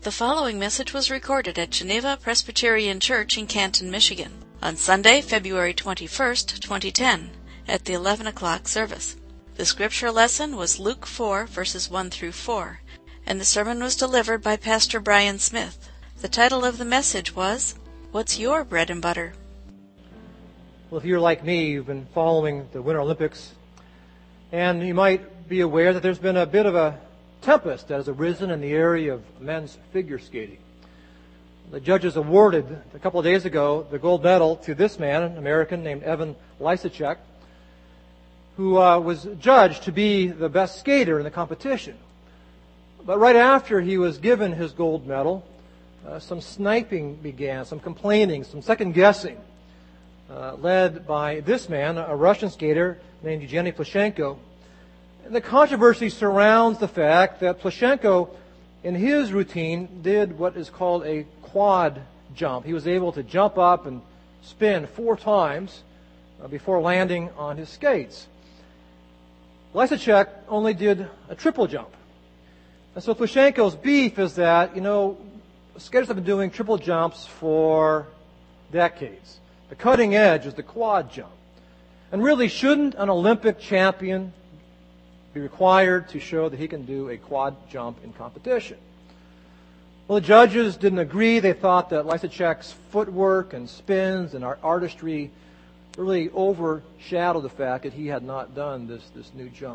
The following message was recorded at Geneva Presbyterian Church in Canton, Michigan, on Sunday, February 21st, 2010, at the 11 o'clock service. The scripture lesson was Luke 4, verses 1 through 4, and the sermon was delivered by Pastor Brian Smith. The title of the message was, What's Your Bread and Butter? Well, if you're like me, you've been following the Winter Olympics, and you might be aware that there's been a bit of a tempest that has arisen in the area of men's figure skating. The judges awarded, a couple of days ago, the gold medal to this man, an American named Evan Lysacek, who was judged to be the best skater in the competition. But right after he was given his gold medal, some sniping began, some complaining, some second-guessing, led by this man, a Russian skater named Evgeny Plushenko. And the controversy surrounds the fact that Plushenko, in his routine, did what is called a quad jump. He was able to jump up and spin 4 times before landing on his skates. Lysacek only did a triple jump. And so Plushenko's beef is that, skaters have been doing triple jumps for decades. The cutting edge is the quad jump. And really, shouldn't an Olympic champion be required to show that he can do a quad jump in competition? Well, the judges didn't agree. They thought that Lysacek's footwork and spins and artistry really overshadowed the fact that he had not done this new jump.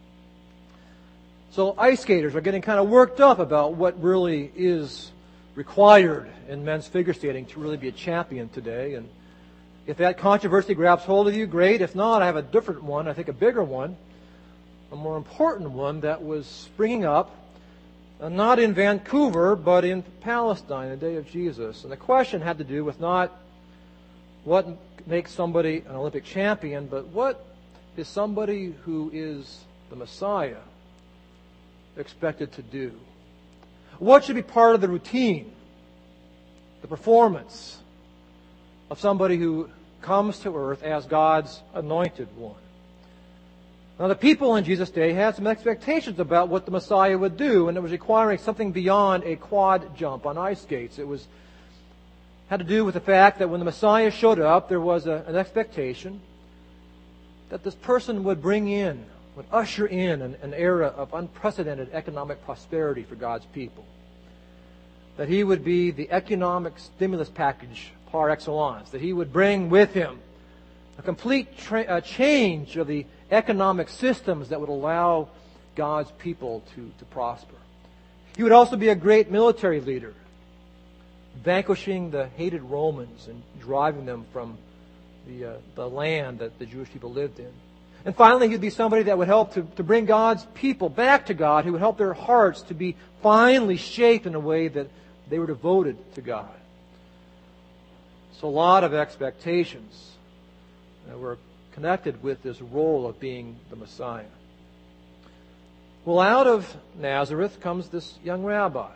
So ice skaters are getting kind of worked up about what really is required in men's figure skating to really be a champion today. And if that controversy grabs hold of you, great. If not, I have a different one, I think a bigger one, a more important one that was springing up, not in Vancouver, but in Palestine, the day of Jesus. And the question had to do with not what makes somebody an Olympic champion, but what is somebody who is the Messiah expected to do? What should be part of the routine, the performance of somebody who comes to earth as God's anointed one? Now, the people in Jesus' day had some expectations about what the Messiah would do, and it was requiring something beyond a quad jump on ice skates. It had to do with the fact that when the Messiah showed up, there was an expectation that this person would usher in an era of unprecedented economic prosperity for God's people. That he would be the economic stimulus package par excellence. That he would bring with him a complete change of the economic systems that would allow God's people to prosper. He would also be a great military leader, vanquishing the hated Romans and driving them from the land that the Jewish people lived in. And finally, he'd be somebody that would help to bring God's people back to God, who would help their hearts to be finally shaped in a way that they were devoted to God. So a lot of expectations were connected with this role of being the Messiah. Well, out of Nazareth comes this young rabbi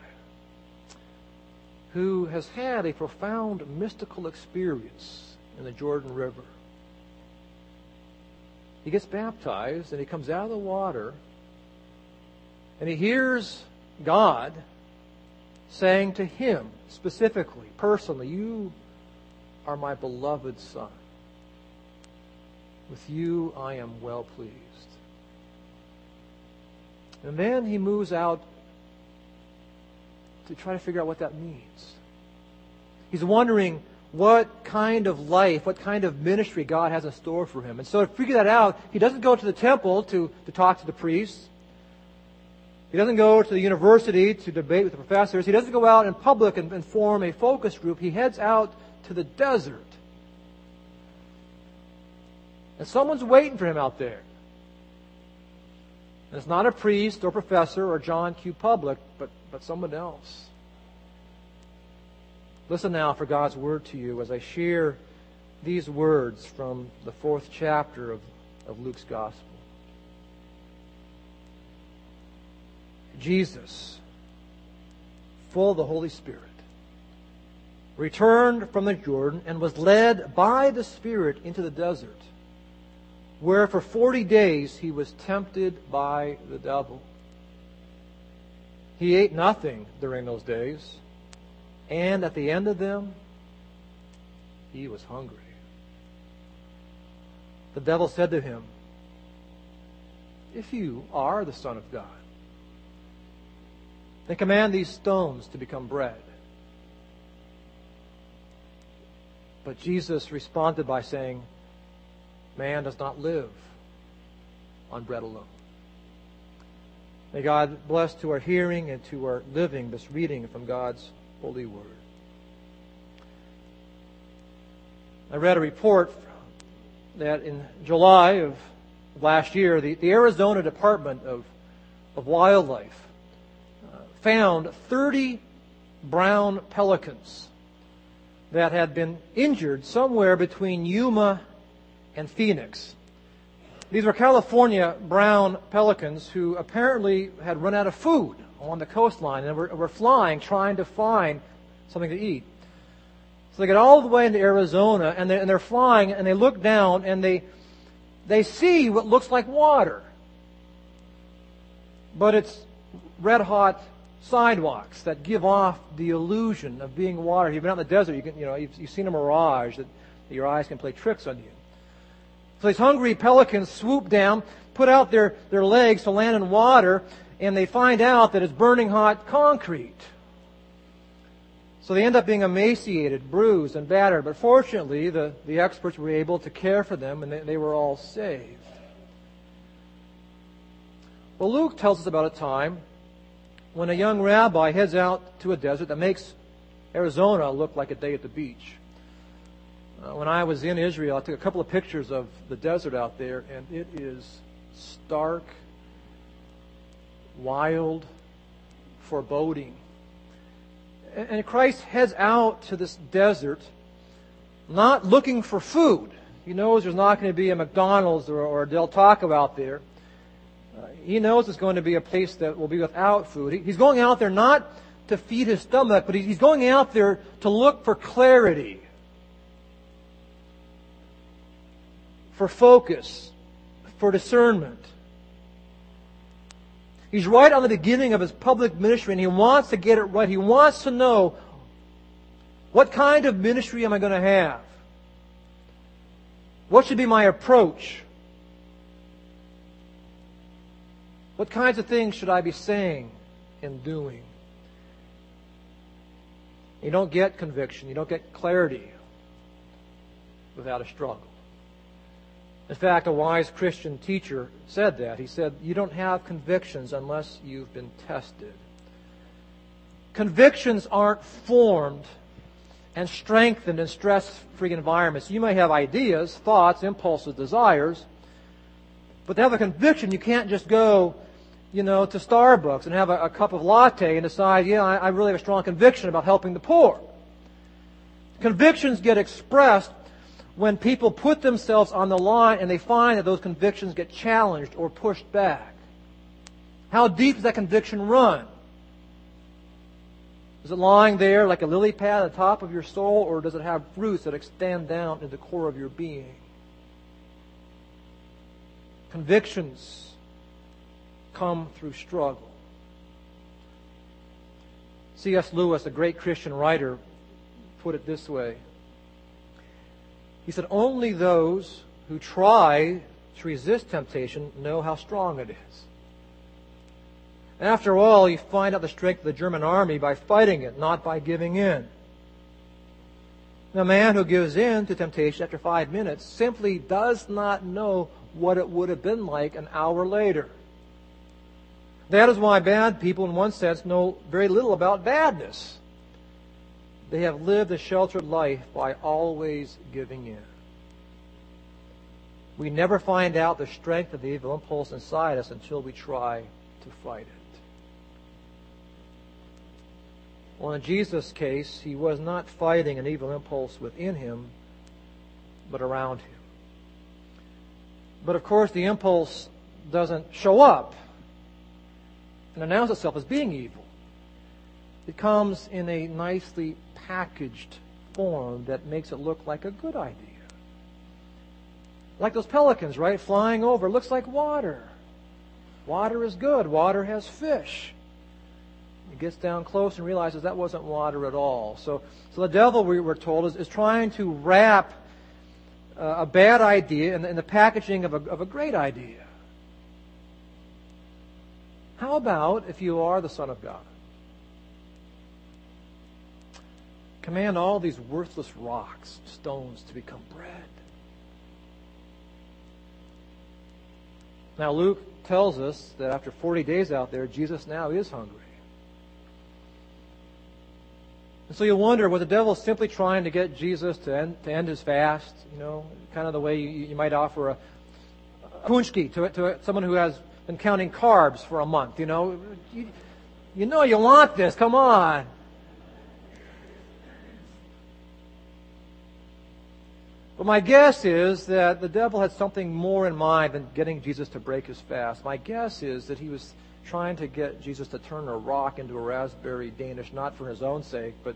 who has had a profound mystical experience in the Jordan River. He gets baptized and he comes out of the water and he hears God saying to him specifically, personally, "You are my beloved Son. With you I am well pleased." And then he moves out to try to figure out what that means. He's wondering what kind of life, what kind of ministry God has in store for him. And so to figure that out, he doesn't go to the temple to talk to the priests. He doesn't go to the university to debate with the professors. He doesn't go out in public and form a focus group. He heads out to the desert. And someone's waiting for him out there. And it's not a priest or professor or John Q. Public, but someone else. Listen now for God's word to you as I share these words from the 4th chapter of Luke's Gospel. Jesus, full of the Holy Spirit, returned from the Jordan and was led by the Spirit into the desert, where for 40 days he was tempted by the devil. He ate nothing during those days, and at the end of them, he was hungry. The devil said to him, "If you are the Son of God, then command these stones to become bread." But Jesus responded by saying, "Man does not live on bread alone." May God bless to our hearing and to our living this reading from God's holy word. I read a report that in July of last year, the Arizona Department of Wildlife found 30 brown pelicans that had been injured somewhere between Yuma and Phoenix. These were California brown pelicans who apparently had run out of food on the coastline and were flying, trying to find something to eat. So they get all the way into Arizona, and they're flying, and they look down, and they see what looks like water. But it's red-hot sidewalks that give off the illusion of being water. If you've been out in the desert, you've seen a mirage that your eyes can play tricks on you. So these hungry pelicans swoop down, put out their legs to land in water, and they find out that it's burning hot concrete. So they end up being emaciated, bruised, and battered. But fortunately, the experts were able to care for them, and they were all saved. Well, Luke tells us about a time when a young rabbi heads out to a desert that makes Arizona look like a day at the beach. When I was in Israel, I took a couple of pictures of the desert out there, and it is stark, wild, foreboding. And Christ heads out to this desert not looking for food. He knows there's not going to be a McDonald's or a Del Taco out there. He knows it's going to be a place that will be without food. He's going out there not to feed his stomach, but he's going out there to look for clarity, for focus, for discernment. He's right on the beginning of his public ministry, and he wants to get it right. He wants to know, what kind of ministry am I going to have? What should be my approach? What kinds of things should I be saying and doing? You don't get conviction, you don't get clarity without a struggle. In fact, a wise Christian teacher said that. He said, "You don't have convictions unless you've been tested." Convictions aren't formed and strengthened in stress-free environments. You may have ideas, thoughts, impulses, desires, but to have a conviction, you can't just go, to Starbucks and have a cup of latte and decide, I really have a strong conviction about helping the poor. Convictions get expressed when people put themselves on the line and they find that those convictions get challenged or pushed back. How deep does that conviction run? Is it lying there like a lily pad at the top of your soul, or does it have roots that extend down into the core of your being? Convictions come through struggle. C.S. Lewis, a great Christian writer, put it this way. He said, "Only those who try to resist temptation know how strong it is." After all, you find out the strength of the German army by fighting it, not by giving in. The man who gives in to temptation after 5 minutes simply does not know what it would have been like an hour later. That is why bad people, in one sense, know very little about badness. They have lived a sheltered life by always giving in. We never find out the strength of the evil impulse inside us until we try to fight it. Well, in Jesus' case, he was not fighting an evil impulse within him, but around him. But of course, the impulse doesn't show up and announce itself as being evil. It comes in a nicely packaged form that makes it look like a good idea. Like those pelicans, right? Flying over. It looks like water. Water is good. Water has fish. gets down close and realizes that wasn't water at all. So the devil, we're told, is trying to wrap a bad idea in the packaging of a great idea. How about if you are the Son of God? Command all these worthless rocks, stones, to become bread. Now, Luke tells us that after 40 days out there, Jesus now is hungry. And so you wonder, was the devil simply trying to get Jesus to end his fast? You know, kind of the way you might offer a punchki to someone who has been counting carbs for a month. You know you want this. Come on. But my guess is that the devil had something more in mind than getting Jesus to break his fast. My guess is that he was trying to get Jesus to turn a rock into a raspberry Danish, not for his own sake, but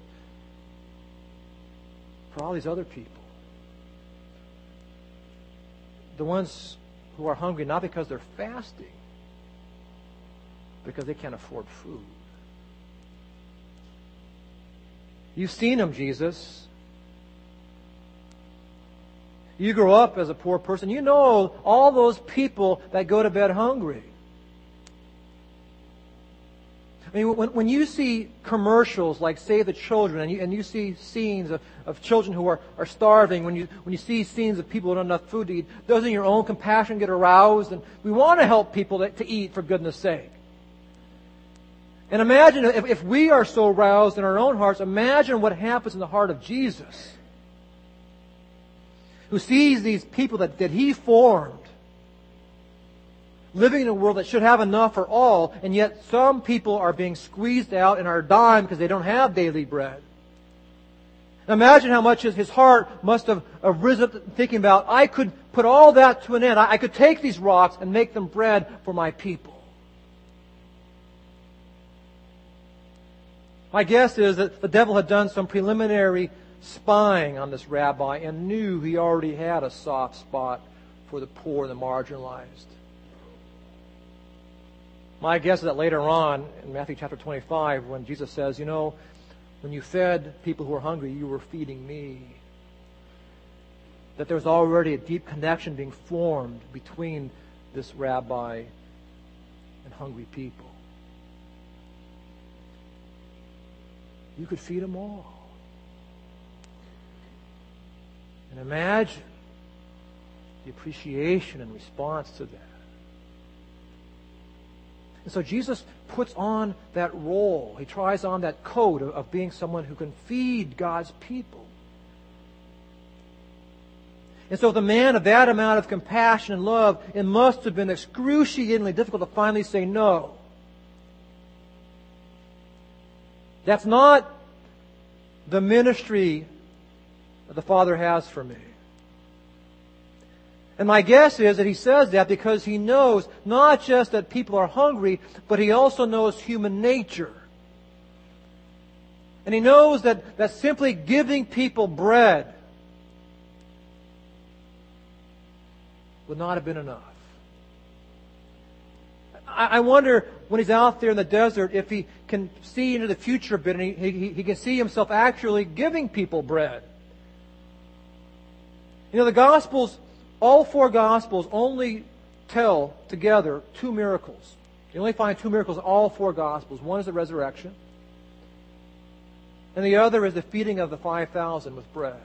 for all these other people. The ones who are hungry not because they're fasting, because they can't afford food. You've seen them, Jesus. You grew up as a poor person. You know all those people that go to bed hungry. I mean, when you see commercials like Save the Children, and you see scenes of children who are starving, when you see scenes of people who don't have enough food to eat, doesn't your own compassion get aroused? And we want to help people to eat, for goodness sake. And imagine if we are so roused in our own hearts, imagine what happens in the heart of Jesus, who sees these people that He formed living in a world that should have enough for all, and yet some people are being squeezed out and are dying because they don't have daily bread. Imagine how much his heart must have risen up thinking about, I could put all that to an end. I could take these rocks and make them bread for my people. My guess is that the devil had done some preliminary spying on this rabbi and knew he already had a soft spot for the poor and the marginalized. My guess is that later on in Matthew chapter 25, when Jesus says, when you fed people who were hungry, you were feeding me, that there was already a deep connection being formed between this rabbi and hungry people. You could feed them all. And imagine the appreciation and response to that. And so Jesus puts on that role. He tries on that coat of being someone who can feed God's people. And so the man of that amount of compassion and love, it must have been excruciatingly difficult to finally say no. That's not the ministry that the Father has for me. And my guess is that he says that because he knows not just that people are hungry, but he also knows human nature. And he knows that simply giving people bread would not have been enough. I wonder when he's out there in the desert if he can see into the future a bit and he can see himself actually giving people bread. The Gospels, all four Gospels only tell together two miracles. You only find two miracles in all four Gospels. One is the resurrection, and the other is the feeding of the 5,000 with bread.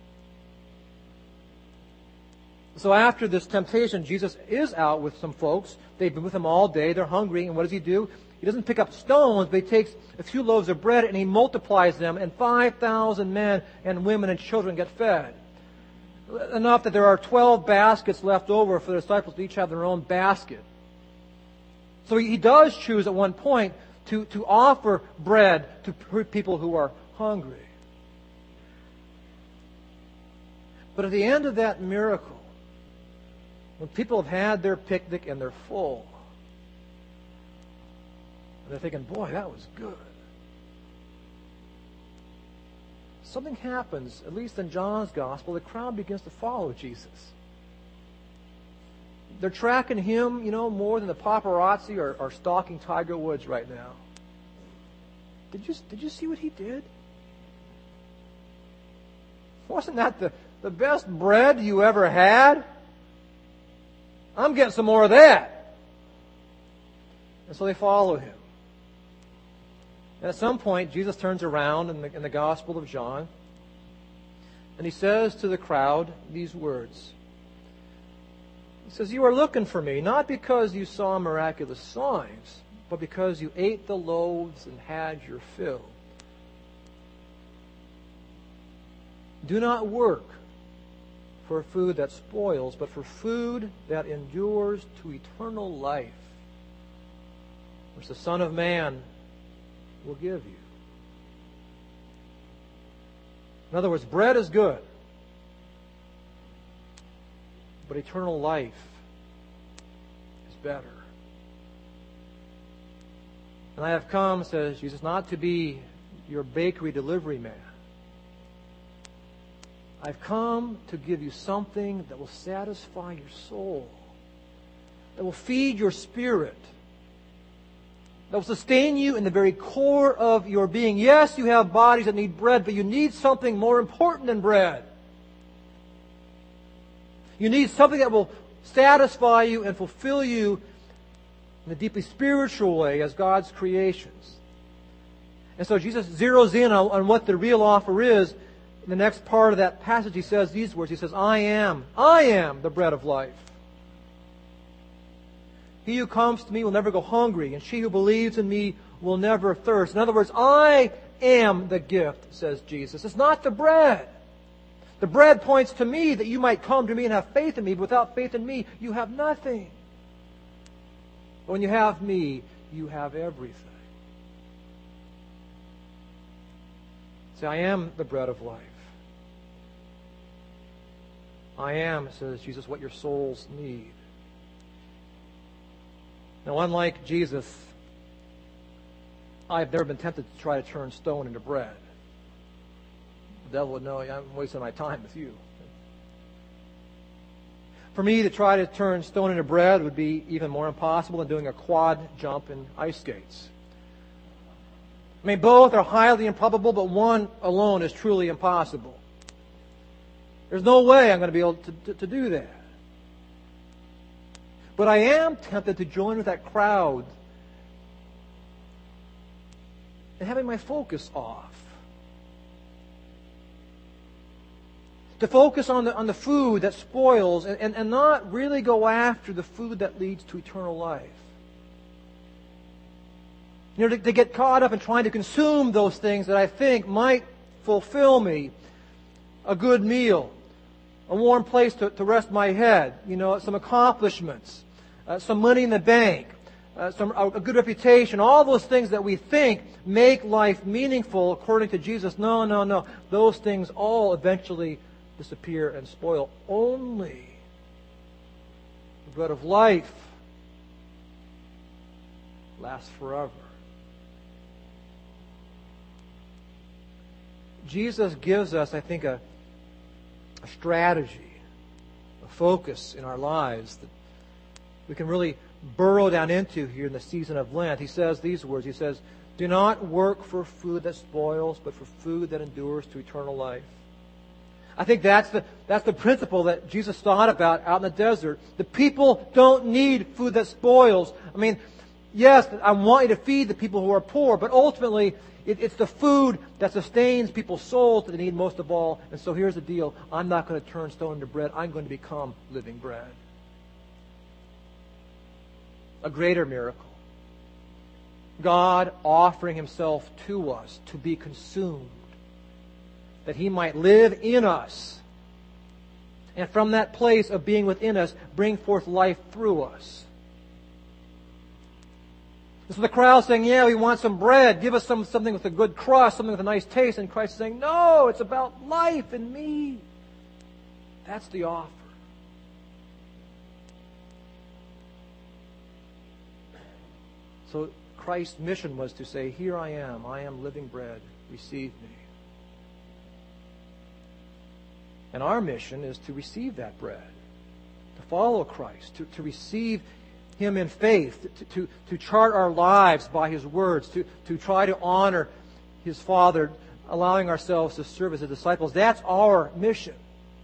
So after this temptation, Jesus is out with some folks. They've been with him all day. They're hungry. And what does he do? He doesn't pick up stones, but he takes a few loaves of bread and he multiplies them, and 5,000 men and women and children get fed. Enough that there are 12 baskets left over for the disciples to each have their own basket. So he does choose at one point to offer bread to people who are hungry. But at the end of that miracle, when people have had their picnic and they're full, and they're thinking, boy, that was good. Something happens, at least in John's Gospel, the crowd begins to follow Jesus. They're tracking him, more than the paparazzi are stalking Tiger Woods right now. did you see what he did? Wasn't that the best bread you ever had? I'm getting some more of that. And so they follow him. And at some point, Jesus turns around in the Gospel of John, and he says to the crowd these words. He says, "You are looking for me, not because you saw miraculous signs, but because you ate the loaves and had your fill. Do not work for food that spoils, but for food that endures to eternal life, which the Son of Man will give you." In other words, bread is good, but eternal life is better. "And I have come," says Jesus, "not to be your bakery delivery man. I've come to give you something that will satisfy your soul, that will feed your spirit, that will sustain you in the very core of your being. Yes, you have bodies that need bread, but you need something more important than bread. You need something that will satisfy you and fulfill you in a deeply spiritual way as God's creations." And so Jesus zeroes in on what the real offer is. In the next part of that passage, he says these words. He says, I am the bread of life. He who comes to me will never go hungry, and she who believes in me will never thirst." In other words, I am the gift, says Jesus. It's not the bread. The bread points to me, that you might come to me and have faith in me, but without faith in me, you have nothing. But when you have me, you have everything. Say, I am the bread of life. I am, says Jesus, what your souls need. Now, unlike Jesus, I've never been tempted to try to turn stone into bread. The devil would know I'm wasting my time with you. For me, to try to turn stone into bread would be even more impossible than doing a quad jump in ice skates. I mean, both are highly improbable, but one alone is truly impossible. There's no way I'm going to be able to do that. But I am tempted to join with that crowd and having my focus off. To focus on the food that spoils and not really go after the food that leads to eternal life. You know, to get caught up in trying to consume those things that I think might fulfill me. A good meal, a warm place to rest my head, you know, some accomplishments, some money in the bank, a good reputation, all those things that we think make life meaningful according to Jesus. No. Those things all eventually disappear and spoil. Only the bread of life lasts forever. Jesus gives us, I think, a strategy, a focus in our lives that we can really burrow down into here in the season of Lent. He says these words. He says, "Do not work for food that spoils, but for food that endures to eternal life." I think that's the principle that Jesus thought about out in the desert. The people don't need food that spoils. I mean, yes, I want you to feed the people who are poor, but ultimately it's the food that sustains people's souls that they need most of all. And so here's the deal. I'm not going to turn stone into bread. I'm going to become living bread. A greater miracle. God offering Himself to us to be consumed, that He might live in us, and from that place of being within us, bring forth life through us. So the crowd saying, yeah, we want some bread. Give us something with a good crust, something with a nice taste. And Christ is saying, no, it's about life in me. That's the offer. So Christ's mission was to say, here I am living bread, receive me. And our mission is to receive that bread, to follow Christ, to receive Him in faith, to chart our lives by His words, to try to honor His Father, allowing ourselves to serve as His disciples. That's our mission.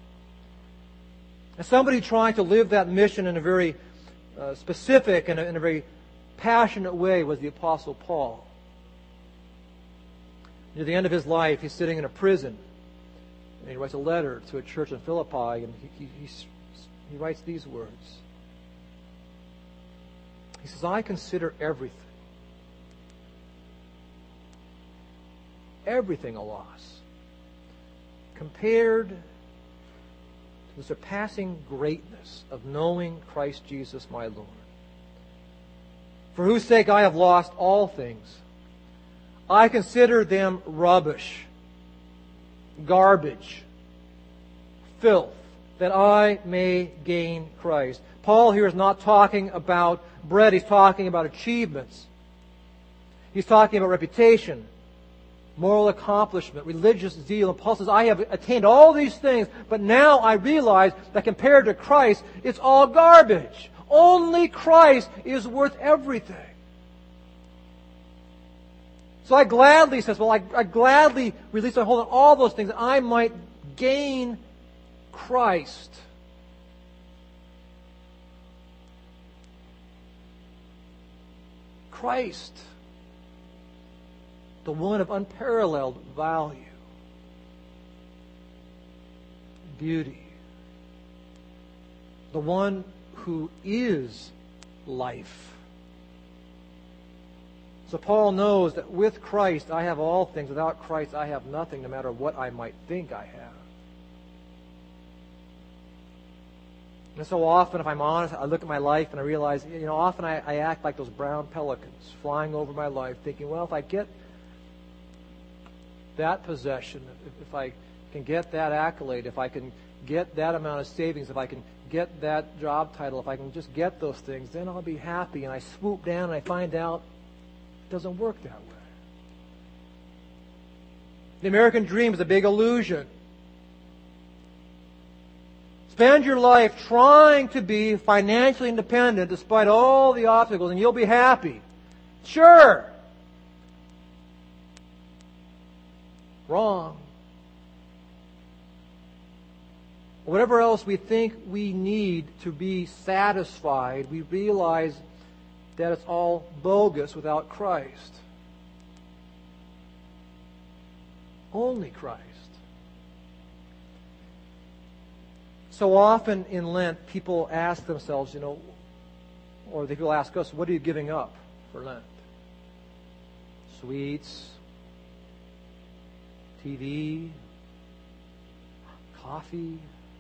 And somebody trying to live that mission in a very specific and in a very passionate way was the Apostle Paul. Near the end of his life, he's sitting in a prison, and he writes a letter to a church in Philippi, and he writes these words. He says, I consider everything a loss, compared to the surpassing greatness of knowing Christ Jesus my Lord, for whose sake I have lost all things. I consider them rubbish, garbage, filth, that I may gain Christ. Paul here is not talking about bread. He's talking about achievements. He's talking about reputation, moral accomplishment, religious zeal. And Paul says, I have attained all these things, but now I realize that compared to Christ, it's all garbage. Only Christ is worth everything. So I gladly, says, I gladly release my hold on all those things that I might gain Christ. Christ, the one of unparalleled value, beauty, the one who is life. So Paul knows that with Christ I have all things. Without Christ I have nothing, no matter what I might think I have. And so often, if I'm honest, I look at my life and I realize, often I act like those brown pelicans flying over my life, thinking, well, if I get that possession, if I can get that accolade, if I can get that amount of savings, if I can get that job title, if I can just get those things, then I'll be happy. And I swoop down and I find out it doesn't work that way. The American dream is a big illusion. Spend your life trying to be financially independent despite all the obstacles, and you'll be happy. Sure. Wrong. Whatever else we think we need to be satisfied, we realize that it's all bogus without Christ. Only Christ. So often in Lent, people ask themselves, or they will ask us, what are you giving up for Lent? Sweets, TV, coffee.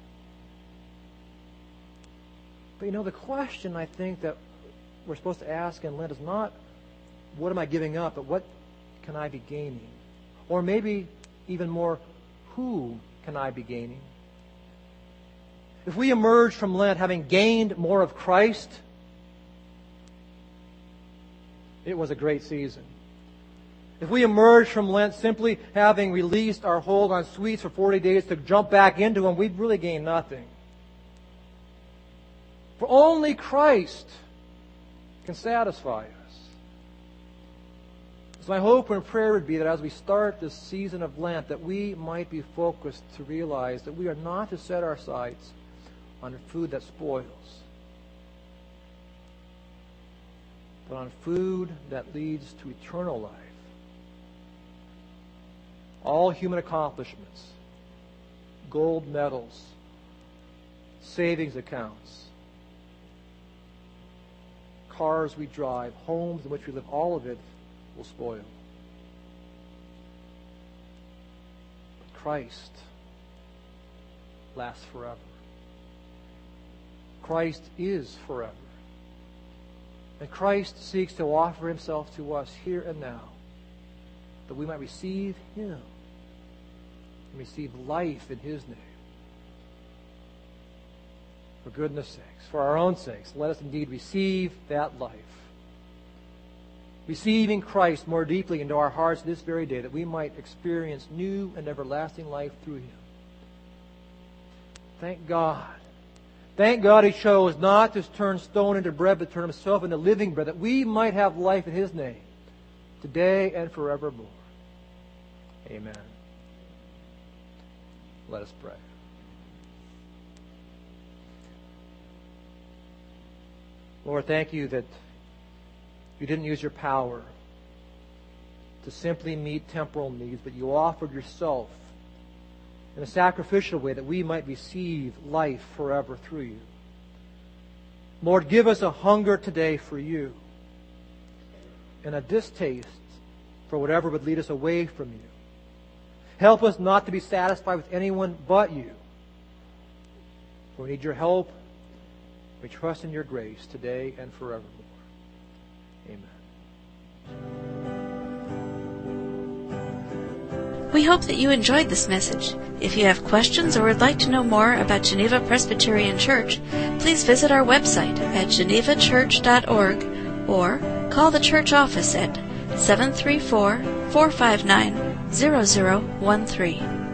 But the question I think that we're supposed to ask in Lent is not, what am I giving up, but what can I be gaining? Or maybe even more, who can I be gaining? If we emerge from Lent having gained more of Christ, it was a great season. If we emerge from Lent simply having released our hold on sweets for 40 days to jump back into them, we've really gained nothing. For only Christ can satisfy us. So my hope and prayer would be that as we start this season of Lent, that we might be focused to realize that we are not to set our sights on food that spoils, but on food that leads to eternal life. All human accomplishments, gold medals, savings accounts, cars we drive, homes in which we live, all of it will spoil. But Christ lasts forever. Christ is forever. And Christ seeks to offer Himself to us here and now, that we might receive Him and receive life in His name. For goodness sakes, for our own sakes, let us indeed receive that life. Receiving Christ more deeply into our hearts this very day, that we might experience new and everlasting life through Him. Thank God. Thank God He chose not to turn stone into bread, but turn Himself into living bread, that we might have life in His name, today and forevermore. Amen. Let us pray. Lord, thank you that you didn't use your power to simply meet temporal needs, but you offered yourself in a sacrificial way that we might receive life forever through you. Lord, give us a hunger today for you and a distaste for whatever would lead us away from you. Help us not to be satisfied with anyone but you. For we need your help. We trust in your grace today and forevermore. Amen. We hope that you enjoyed this message. If you have questions or would like to know more about Geneva Presbyterian Church, please visit our website at genevachurch.org or call the church office at 734-459-0013.